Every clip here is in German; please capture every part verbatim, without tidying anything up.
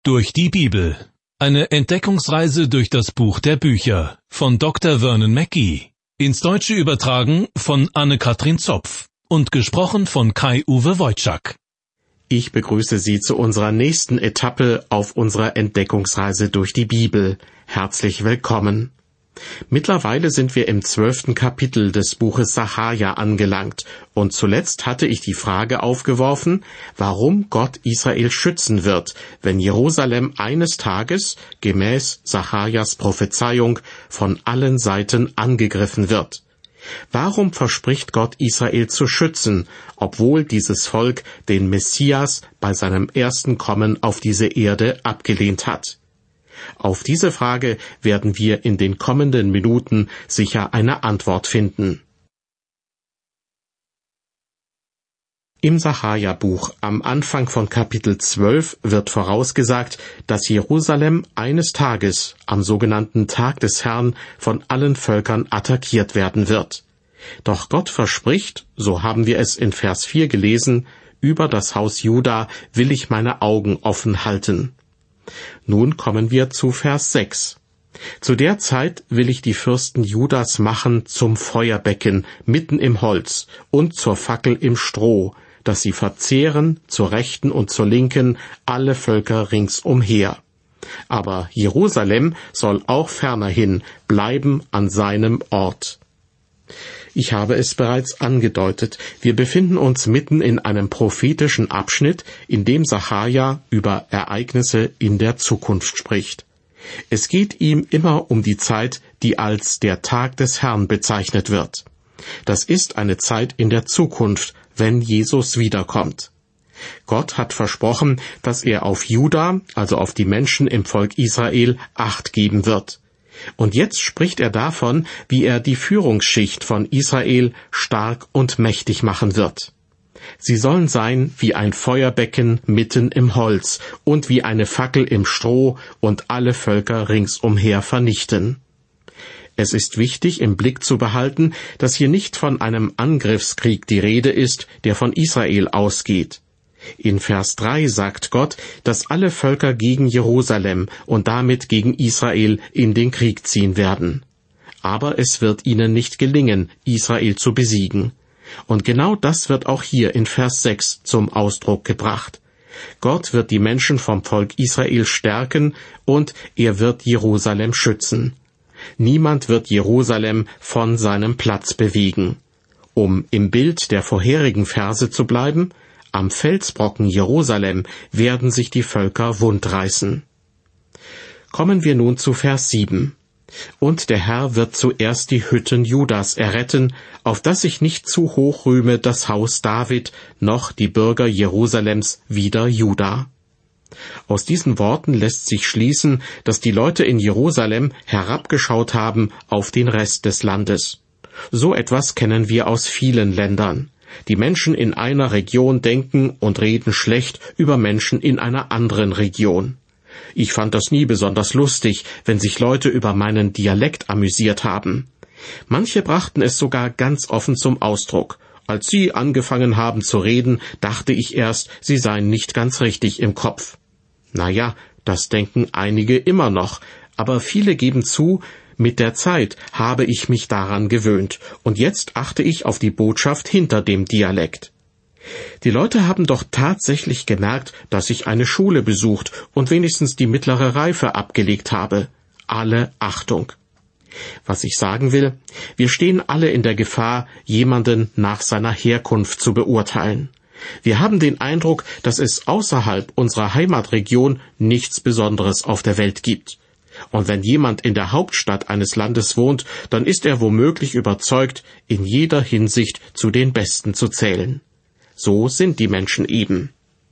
Durch die Bibel. Eine Entdeckungsreise durch das Buch der Bücher von Doktor Vernon Mackey. Ins Deutsche übertragen von Anne-Katrin Zopf und gesprochen von Kai-Uwe Wojczak. Ich begrüße Sie zu unserer nächsten Etappe auf unserer Entdeckungsreise durch die Bibel. Herzlich willkommen. Mittlerweile sind wir im zwölften Kapitel des Buches Sacharja angelangt und zuletzt hatte ich die Frage aufgeworfen, warum Gott Israel schützen wird, wenn Jerusalem eines Tages, gemäß Sacharjas Prophezeiung, von allen Seiten angegriffen wird. Warum verspricht Gott Israel zu schützen, obwohl dieses Volk den Messias bei seinem ersten Kommen auf diese Erde abgelehnt hat? Auf diese Frage werden wir in den kommenden Minuten sicher eine Antwort finden. Im Sacharja-Buch am Anfang von Kapitel zwölf wird vorausgesagt, dass Jerusalem eines Tages, am sogenannten Tag des Herrn, von allen Völkern attackiert werden wird. Doch Gott verspricht, so haben wir es in Vers vier gelesen, über das Haus Juda will ich meine Augen offen halten. Nun kommen wir zu Vers sechs. Zu der Zeit will ich die Fürsten Judas machen zum Feuerbecken mitten im Holz und zur Fackel im Stroh, dass sie verzehren zur Rechten und zur Linken alle Völker ringsumher. Aber Jerusalem soll auch fernerhin bleiben an seinem Ort. Ich habe es bereits angedeutet, wir befinden uns mitten in einem prophetischen Abschnitt, in dem Sacharja über Ereignisse in der Zukunft spricht. Es geht ihm immer um die Zeit, die als der Tag des Herrn bezeichnet wird. Das ist eine Zeit in der Zukunft, wenn Jesus wiederkommt. Gott hat versprochen, dass er auf Juda, also auf die Menschen im Volk Israel, Acht geben wird. Und jetzt spricht er davon, wie er die Führungsschicht von Israel stark und mächtig machen wird. Sie sollen sein wie ein Feuerbecken mitten im Holz und wie eine Fackel im Stroh und alle Völker ringsumher vernichten. Es ist wichtig, im Blick zu behalten, dass hier nicht von einem Angriffskrieg die Rede ist, der von Israel ausgeht. In Vers drei sagt Gott, dass alle Völker gegen Jerusalem und damit gegen Israel in den Krieg ziehen werden. Aber es wird ihnen nicht gelingen, Israel zu besiegen. Und genau das wird auch hier in Vers sechs zum Ausdruck gebracht. Gott wird die Menschen vom Volk Israel stärken und er wird Jerusalem schützen. Niemand wird Jerusalem von seinem Platz bewegen. Um im Bild der vorherigen Verse zu bleiben, am Felsbrocken Jerusalem werden sich die Völker wundreißen. Kommen wir nun zu Vers sieben. Und der Herr wird zuerst die Hütten Judas erretten, auf dass sich nicht zu hoch rühme das Haus David, noch die Bürger Jerusalems wider Juda. Aus diesen Worten lässt sich schließen, dass die Leute in Jerusalem herabgeschaut haben auf den Rest des Landes. So etwas kennen wir aus vielen Ländern. Die Menschen in einer Region denken und reden schlecht über Menschen in einer anderen Region. Ich fand das nie besonders lustig, wenn sich Leute über meinen Dialekt amüsiert haben. Manche brachten es sogar ganz offen zum Ausdruck. Als sie angefangen haben zu reden, dachte ich erst, sie seien nicht ganz richtig im Kopf. Na ja, das denken einige immer noch, aber viele geben zu, mit der Zeit habe ich mich daran gewöhnt, und jetzt achte ich auf die Botschaft hinter dem Dialekt. Die Leute haben doch tatsächlich gemerkt, dass ich eine Schule besucht und wenigstens die mittlere Reife abgelegt habe. Alle Achtung. Was ich sagen will, wir stehen alle in der Gefahr, jemanden nach seiner Herkunft zu beurteilen. Wir haben den Eindruck, dass es außerhalb unserer Heimatregion nichts Besonderes auf der Welt gibt. Und wenn jemand in der Hauptstadt eines Landes wohnt, dann ist er womöglich überzeugt, in jeder Hinsicht zu den Besten zu zählen. So sind die Menschen eben.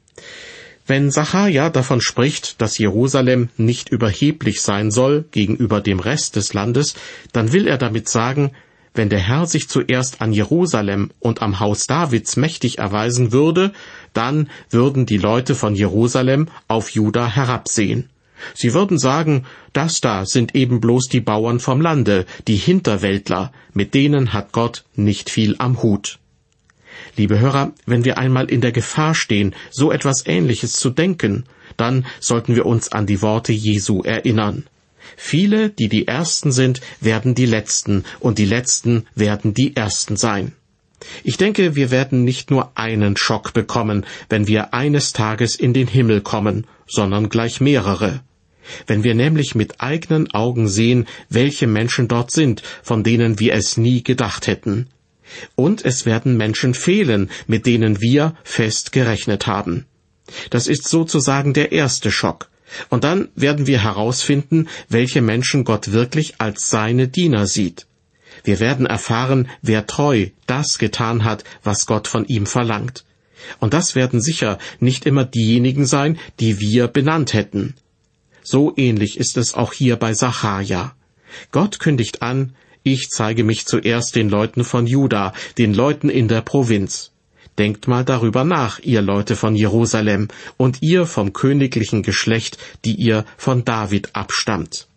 Wenn Sacharja davon spricht, dass Jerusalem nicht überheblich sein soll gegenüber dem Rest des Landes, dann will er damit sagen, wenn der Herr sich zuerst an Jerusalem und am Haus Davids mächtig erweisen würde, dann würden die Leute von Jerusalem auf Juda herabsehen. Sie würden sagen, das da sind eben bloß die Bauern vom Lande, die Hinterwäldler, mit denen hat Gott nicht viel am Hut. Liebe Hörer, wenn wir einmal in der Gefahr stehen, so etwas Ähnliches zu denken, dann sollten wir uns an die Worte Jesu erinnern. Viele, die die Ersten sind, werden die Letzten, und die Letzten werden die Ersten sein. Ich denke, wir werden nicht nur einen Schock bekommen, wenn wir eines Tages in den Himmel kommen, sondern gleich mehrere. Wenn wir nämlich mit eigenen Augen sehen, welche Menschen dort sind, von denen wir es nie gedacht hätten. Und es werden Menschen fehlen, mit denen wir fest gerechnet haben. Das ist sozusagen der erste Schock. Und dann werden wir herausfinden, welche Menschen Gott wirklich als seine Diener sieht. Wir werden erfahren, wer treu das getan hat, was Gott von ihm verlangt. Und das werden sicher nicht immer diejenigen sein, die wir benannt hätten. So ähnlich ist es auch hier bei Sacharja. Gott kündigt an, ich zeige mich zuerst den Leuten von Juda, den Leuten in der Provinz. Denkt mal darüber nach, ihr Leute von Jerusalem, und ihr vom königlichen Geschlecht, die ihr von David abstammt.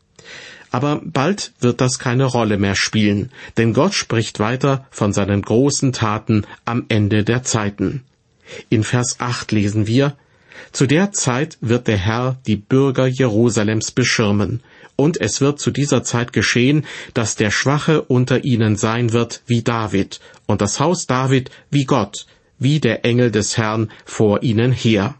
Aber bald wird das keine Rolle mehr spielen, denn Gott spricht weiter von seinen großen Taten am Ende der Zeiten. In Vers acht lesen wir, zu der Zeit wird der Herr die Bürger Jerusalems beschirmen, und es wird zu dieser Zeit geschehen, dass der Schwache unter ihnen sein wird wie David, und das Haus David wie Gott, wie der Engel des Herrn vor ihnen her.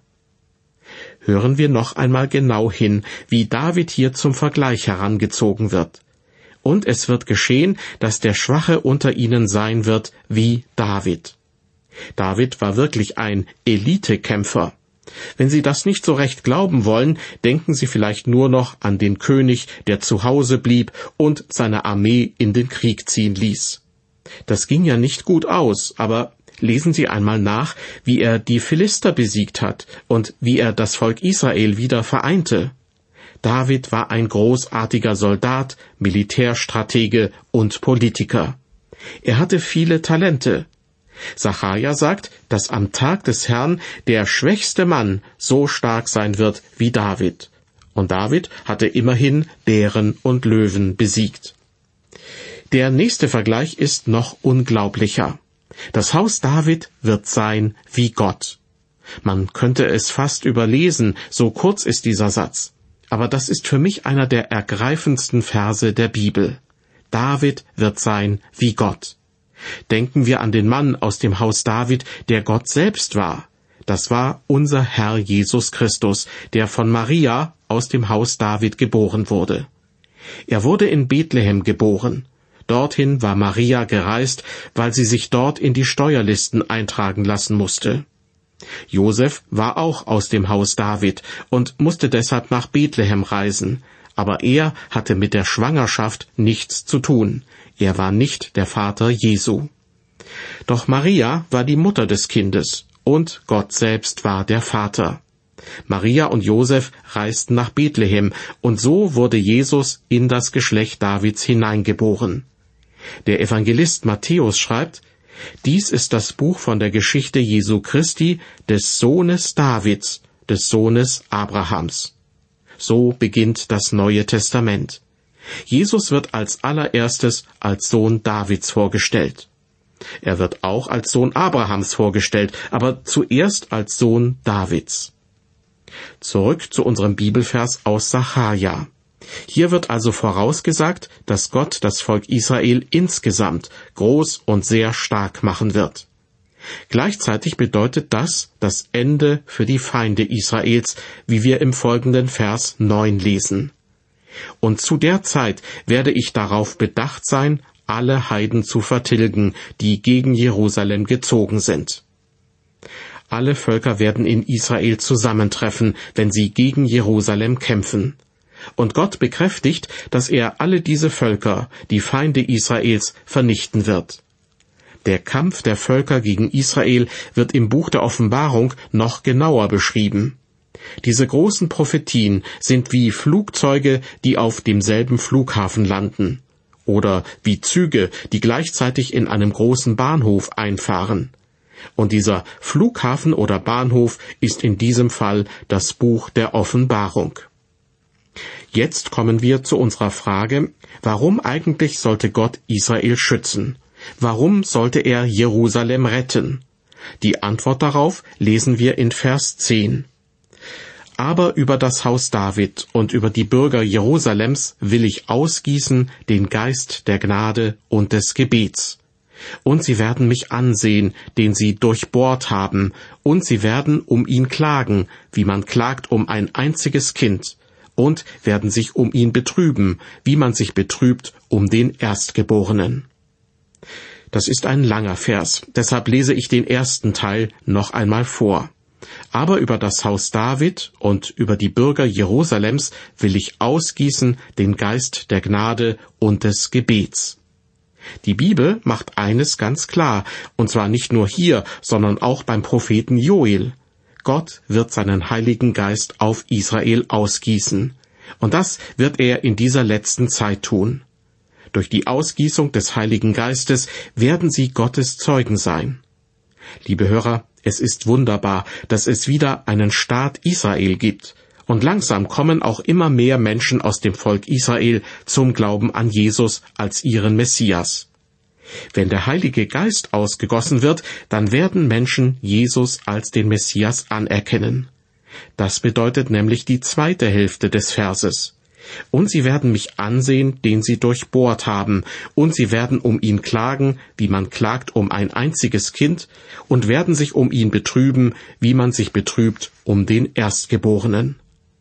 Hören wir noch einmal genau hin, wie David hier zum Vergleich herangezogen wird. Und es wird geschehen, dass der Schwache unter ihnen sein wird wie David. David war wirklich ein Elitekämpfer. Wenn Sie das nicht so recht glauben wollen, denken Sie vielleicht nur noch an den König, der zu Hause blieb und seine Armee in den Krieg ziehen ließ. Das ging ja nicht gut aus, aber lesen Sie einmal nach, wie er die Philister besiegt hat und wie er das Volk Israel wieder vereinte. David war ein großartiger Soldat, Militärstratege und Politiker. Er hatte viele Talente. Sacharja sagt, dass am Tag des Herrn der schwächste Mann so stark sein wird wie David. Und David hatte immerhin Bären und Löwen besiegt. Der nächste Vergleich ist noch unglaublicher. Das Haus David wird sein wie Gott. Man könnte es fast überlesen, so kurz ist dieser Satz. Aber das ist für mich einer der ergreifendsten Verse der Bibel. David wird sein wie Gott. Denken wir an den Mann aus dem Haus David, der Gott selbst war. Das war unser Herr Jesus Christus, der von Maria aus dem Haus David geboren wurde. Er wurde in Bethlehem geboren. Dorthin war Maria gereist, weil sie sich dort in die Steuerlisten eintragen lassen musste. Josef war auch aus dem Haus David und musste deshalb nach Bethlehem reisen, aber er hatte mit der Schwangerschaft nichts zu tun. Er war nicht der Vater Jesu. Doch Maria war die Mutter des Kindes und Gott selbst war der Vater. Maria und Josef reisten nach Bethlehem und so wurde Jesus in das Geschlecht Davids hineingeboren. Der Evangelist Matthäus schreibt, dies ist das Buch von der Geschichte Jesu Christi, des Sohnes Davids, des Sohnes Abrahams. So beginnt das Neue Testament. Jesus wird als allererstes als Sohn Davids vorgestellt. Er wird auch als Sohn Abrahams vorgestellt, aber zuerst als Sohn Davids. Zurück zu unserem Bibelvers aus Sacharja. Hier wird also vorausgesagt, dass Gott das Volk Israel insgesamt groß und sehr stark machen wird. Gleichzeitig bedeutet das das Ende für die Feinde Israels, wie wir im folgenden Vers neun lesen. Und zu der Zeit werde ich darauf bedacht sein, alle Heiden zu vertilgen, die gegen Jerusalem gezogen sind. Alle Völker werden in Israel zusammentreffen, wenn sie gegen Jerusalem kämpfen. Und Gott bekräftigt, dass er alle diese Völker, die Feinde Israels, vernichten wird. Der Kampf der Völker gegen Israel wird im Buch der Offenbarung noch genauer beschrieben. Diese großen Prophetien sind wie Flugzeuge, die auf demselben Flughafen landen, oder wie Züge, die gleichzeitig in einem großen Bahnhof einfahren. Und dieser Flughafen oder Bahnhof ist in diesem Fall das Buch der Offenbarung. Jetzt kommen wir zu unserer Frage, warum eigentlich sollte Gott Israel schützen? Warum sollte er Jerusalem retten? Die Antwort darauf lesen wir in Vers zehn. Aber über das Haus David und über die Bürger Jerusalems will ich ausgießen den Geist der Gnade und des Gebets. Und sie werden mich ansehen, den sie durchbohrt haben, und sie werden um ihn klagen, wie man klagt um ein einziges Kind, und werden sich um ihn betrüben, wie man sich betrübt um den Erstgeborenen. Das ist ein langer Vers, deshalb lese ich den ersten Teil noch einmal vor. Aber über das Haus David und über die Bürger Jerusalems will ich ausgießen den Geist der Gnade und des Gebets. Die Bibel macht eines ganz klar, und zwar nicht nur hier, sondern auch beim Propheten Joel. Gott wird seinen Heiligen Geist auf Israel ausgießen. Und das wird er in dieser letzten Zeit tun. Durch die Ausgießung des Heiligen Geistes werden sie Gottes Zeugen sein. Liebe Hörer, es ist wunderbar, dass es wieder einen Staat Israel gibt. Und langsam kommen auch immer mehr Menschen aus dem Volk Israel zum Glauben an Jesus als ihren Messias. Wenn der Heilige Geist ausgegossen wird, dann werden Menschen Jesus als den Messias anerkennen. Das bedeutet nämlich die zweite Hälfte des Verses. Und sie werden mich ansehen, den sie durchbohrt haben, und sie werden um ihn klagen, wie man klagt um ein einziges Kind, und werden sich um ihn betrüben, wie man sich betrübt um den Erstgeborenen.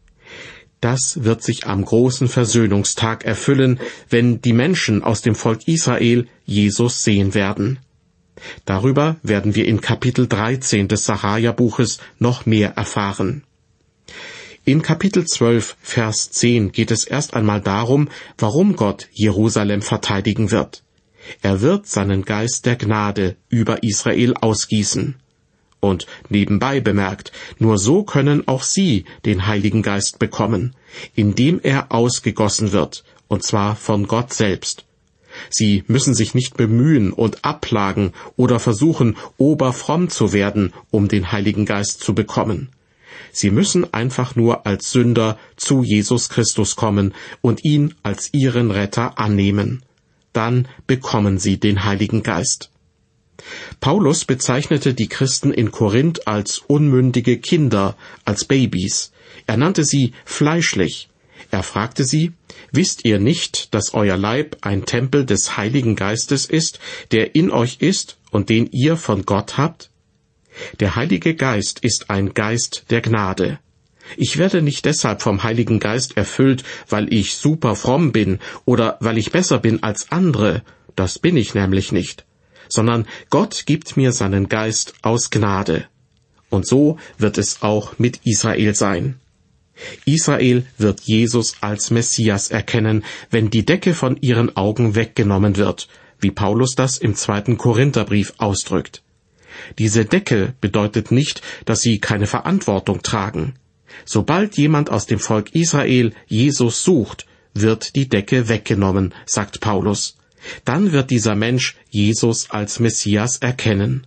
Das wird sich am großen Versöhnungstag erfüllen, wenn die Menschen aus dem Volk Israel Jesus sehen werden. Darüber werden wir in Kapitel dreizehn des Sacharja-Buches noch mehr erfahren. In Kapitel zwölf, Vers zehn geht es erst einmal darum, warum Gott Jerusalem verteidigen wird. Er wird seinen Geist der Gnade über Israel ausgießen. Und nebenbei bemerkt, nur so können auch sie den Heiligen Geist bekommen, indem er ausgegossen wird, und zwar von Gott selbst. Sie müssen sich nicht bemühen und abplagen oder versuchen, oberfromm zu werden, um den Heiligen Geist zu bekommen. Sie müssen einfach nur als Sünder zu Jesus Christus kommen und ihn als ihren Retter annehmen. Dann bekommen sie den Heiligen Geist. Paulus bezeichnete die Christen in Korinth als unmündige Kinder, als Babys. Er nannte sie fleischlich. Er fragte sie, wisst ihr nicht, dass euer Leib ein Tempel des Heiligen Geistes ist, der in euch ist und den ihr von Gott habt? Der Heilige Geist ist ein Geist der Gnade. Ich werde nicht deshalb vom Heiligen Geist erfüllt, weil ich super fromm bin oder weil ich besser bin als andere. Das bin ich nämlich nicht. Sondern Gott gibt mir seinen Geist aus Gnade. Und so wird es auch mit Israel sein. Israel wird Jesus als Messias erkennen, wenn die Decke von ihren Augen weggenommen wird, wie Paulus das im zweiten Korintherbrief ausdrückt. Diese Decke bedeutet nicht, dass sie keine Verantwortung tragen. Sobald jemand aus dem Volk Israel Jesus sucht, wird die Decke weggenommen, sagt Paulus. Dann wird dieser Mensch Jesus als Messias erkennen.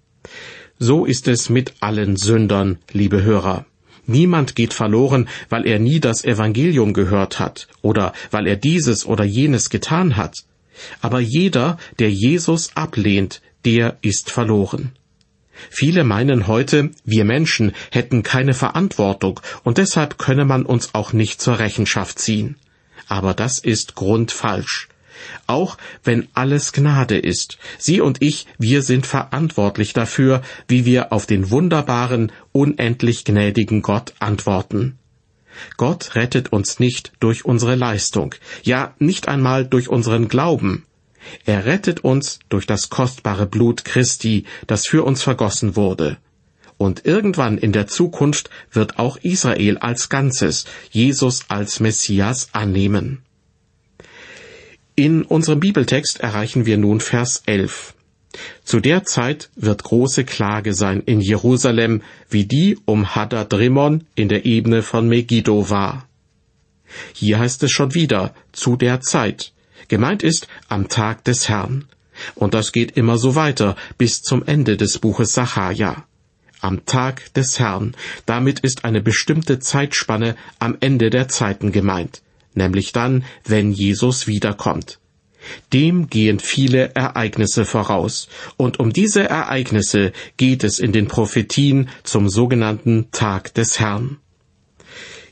So ist es mit allen Sündern, liebe Hörer. Niemand geht verloren, weil er nie das Evangelium gehört hat oder weil er dieses oder jenes getan hat. Aber jeder, der Jesus ablehnt, der ist verloren. Viele meinen heute, wir Menschen hätten keine Verantwortung und deshalb könne man uns auch nicht zur Rechenschaft ziehen. Aber das ist grundfalsch. Auch wenn alles Gnade ist, Sie und ich, wir sind verantwortlich dafür, wie wir auf den wunderbaren, unendlich gnädigen Gott antworten. Gott rettet uns nicht durch unsere Leistung, ja nicht einmal durch unseren Glauben. Er rettet uns durch das kostbare Blut Christi, das für uns vergossen wurde. Und irgendwann in der Zukunft wird auch Israel als Ganzes Jesus als Messias annehmen. In unserem Bibeltext erreichen wir nun Vers elf. Zu der Zeit wird große Klage sein in Jerusalem, wie die um Hadad-Rimmon in der Ebene von Megiddo war. Hier heißt es schon wieder, zu der Zeit. Gemeint ist am Tag des Herrn. Und das geht immer so weiter bis zum Ende des Buches Sacharja. Am Tag des Herrn. Damit ist eine bestimmte Zeitspanne am Ende der Zeiten gemeint. Nämlich dann, wenn Jesus wiederkommt. Dem gehen viele Ereignisse voraus, und um diese Ereignisse geht es in den Prophetien zum sogenannten Tag des Herrn.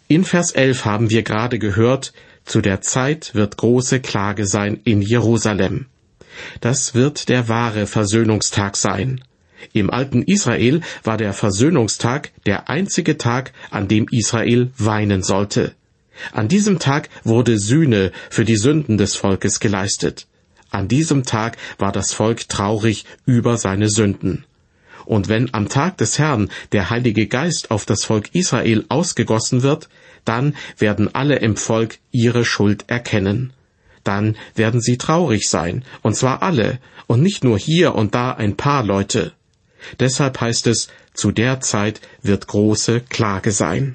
In Vers elf haben wir gerade gehört, zu der Zeit wird große Klage sein in Jerusalem. Das wird der wahre Versöhnungstag sein. Im alten Israel war der Versöhnungstag der einzige Tag, an dem Israel weinen sollte. An diesem Tag wurde Sühne für die Sünden des Volkes geleistet. An diesem Tag war das Volk traurig über seine Sünden. Und wenn am Tag des Herrn der Heilige Geist auf das Volk Israel ausgegossen wird, dann werden alle im Volk ihre Schuld erkennen. Dann werden sie traurig sein, und zwar alle, und nicht nur hier und da ein paar Leute. Deshalb heißt es, zu der Zeit wird große Klage sein.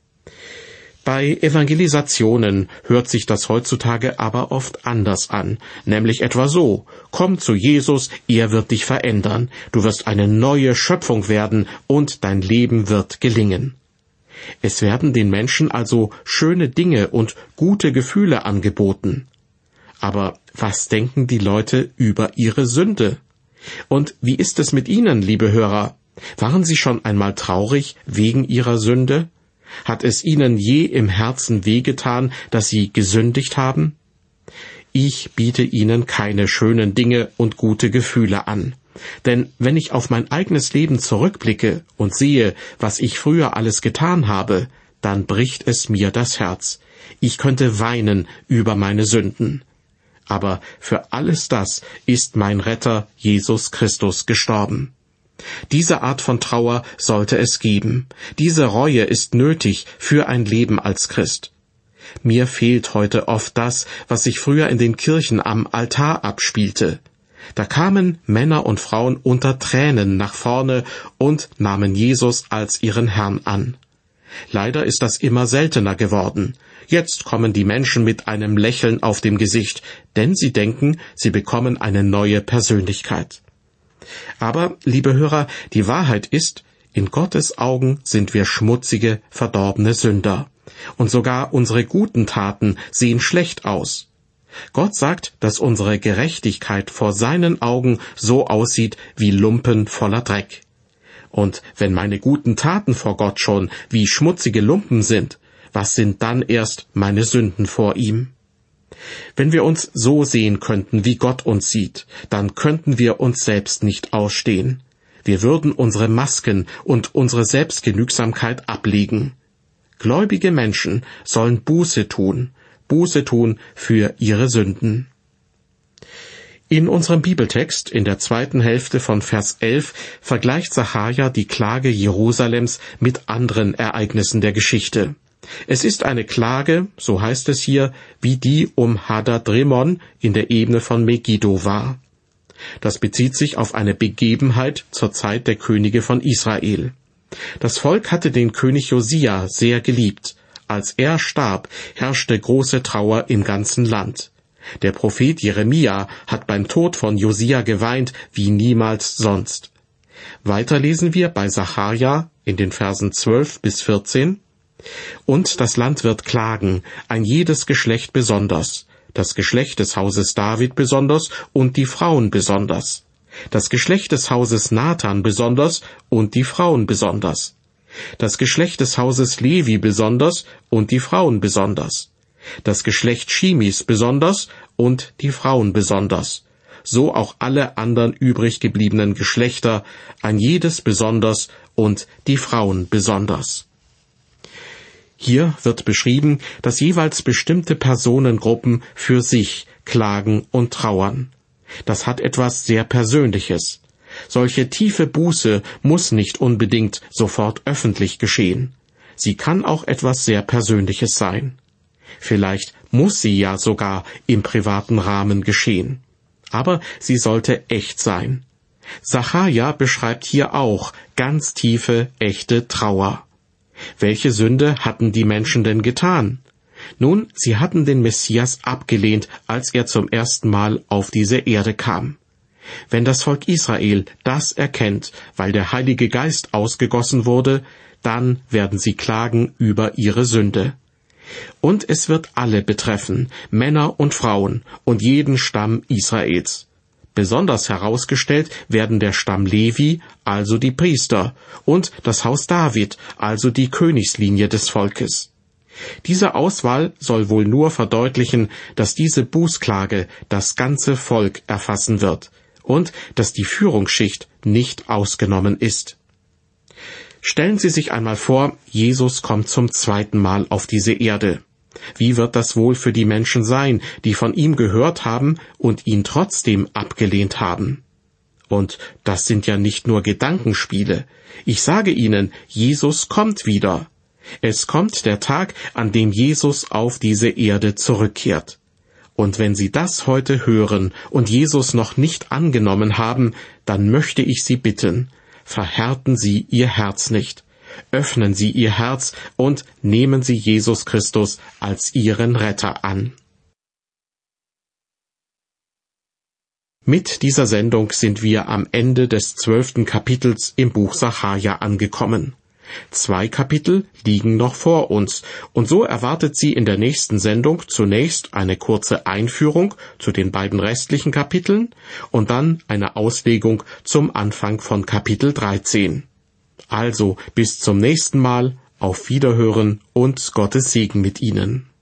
Bei Evangelisationen hört sich das heutzutage aber oft anders an, nämlich etwa so: Komm zu Jesus, er wird dich verändern, du wirst eine neue Schöpfung werden und dein Leben wird gelingen. Es werden den Menschen also schöne Dinge und gute Gefühle angeboten. Aber was denken die Leute über ihre Sünde? Und wie ist es mit Ihnen, liebe Hörer? Waren Sie schon einmal traurig wegen Ihrer Sünde? Hat es Ihnen je im Herzen wehgetan, dass Sie gesündigt haben? Ich biete Ihnen keine schönen Dinge und gute Gefühle an. Denn wenn ich auf mein eigenes Leben zurückblicke und sehe, was ich früher alles getan habe, dann bricht es mir das Herz. Ich könnte weinen über meine Sünden. Aber für alles das ist mein Retter Jesus Christus gestorben. Diese Art von Trauer sollte es geben. Diese Reue ist nötig für ein Leben als Christ. Mir fehlt heute oft das, was sich früher in den Kirchen am Altar abspielte. Da kamen Männer und Frauen unter Tränen nach vorne und nahmen Jesus als ihren Herrn an. Leider ist das immer seltener geworden. Jetzt kommen die Menschen mit einem Lächeln auf dem Gesicht, denn sie denken, sie bekommen eine neue Persönlichkeit. Aber, liebe Hörer, die Wahrheit ist, in Gottes Augen sind wir schmutzige, verdorbene Sünder. Und sogar unsere guten Taten sehen schlecht aus. Gott sagt, dass unsere Gerechtigkeit vor seinen Augen so aussieht wie Lumpen voller Dreck. Und wenn meine guten Taten vor Gott schon wie schmutzige Lumpen sind, was sind dann erst meine Sünden vor ihm? Wenn wir uns so sehen könnten, wie Gott uns sieht, dann könnten wir uns selbst nicht ausstehen. Wir würden unsere Masken und unsere Selbstgenügsamkeit ablegen. Gläubige Menschen sollen Buße tun, Buße tun für ihre Sünden. In unserem Bibeltext, in der zweiten Hälfte von Vers elf, vergleicht Sacharja die Klage Jerusalems mit anderen Ereignissen der Geschichte. Es ist eine Klage, so heißt es hier, wie die um Hadad-Rimon in der Ebene von Megiddo war. Das bezieht sich auf eine Begebenheit zur Zeit der Könige von Israel. Das Volk hatte den König Josia sehr geliebt. Als er starb, herrschte große Trauer im ganzen Land. Der Prophet Jeremia hat beim Tod von Josia geweint wie niemals sonst. Weiter lesen wir bei Sacharja in den Versen zwölf bis vierzehn. Und das Land wird klagen, ein jedes Geschlecht besonders, das Geschlecht des Hauses David besonders und die Frauen besonders, das Geschlecht des Hauses Nathan besonders und die Frauen besonders, das Geschlecht des Hauses Levi besonders und die Frauen besonders, das Geschlecht Schimis besonders und die Frauen besonders, so auch alle anderen übrig gebliebenen Geschlechter, ein jedes besonders und die Frauen besonders. Hier wird beschrieben, dass jeweils bestimmte Personengruppen für sich klagen und trauern. Das hat etwas sehr Persönliches. Solche tiefe Buße muss nicht unbedingt sofort öffentlich geschehen. Sie kann auch etwas sehr Persönliches sein. Vielleicht muss sie ja sogar im privaten Rahmen geschehen. Aber sie sollte echt sein. Sacharja beschreibt hier auch ganz tiefe, echte Trauer. Welche Sünde hatten die Menschen denn getan? Nun, sie hatten den Messias abgelehnt, als er zum ersten Mal auf diese Erde kam. Wenn das Volk Israel das erkennt, weil der Heilige Geist ausgegossen wurde, dann werden sie klagen über ihre Sünde. Und es wird alle betreffen, Männer und Frauen und jeden Stamm Israels. Besonders herausgestellt werden der Stamm Levi, also die Priester, und das Haus David, also die Königslinie des Volkes. Diese Auswahl soll wohl nur verdeutlichen, dass diese Bußklage das ganze Volk erfassen wird und dass die Führungsschicht nicht ausgenommen ist. Stellen Sie sich einmal vor, Jesus kommt zum zweiten Mal auf diese Erde. Wie wird das wohl für die Menschen sein, die von ihm gehört haben und ihn trotzdem abgelehnt haben? Und das sind ja nicht nur Gedankenspiele. Ich sage Ihnen, Jesus kommt wieder. Es kommt der Tag, an dem Jesus auf diese Erde zurückkehrt. Und wenn Sie das heute hören und Jesus noch nicht angenommen haben, dann möchte ich Sie bitten, verhärten Sie Ihr Herz nicht. Öffnen Sie Ihr Herz und nehmen Sie Jesus Christus als Ihren Retter an. Mit dieser Sendung sind wir am Ende des zwölften Kapitels im Buch Sacharja angekommen. Zwei Kapitel liegen noch vor uns, und so erwartet Sie in der nächsten Sendung zunächst eine kurze Einführung zu den beiden restlichen Kapiteln und dann eine Auslegung zum Anfang von Kapitel dreizehn. Also bis zum nächsten Mal, auf Wiederhören und Gottes Segen mit Ihnen.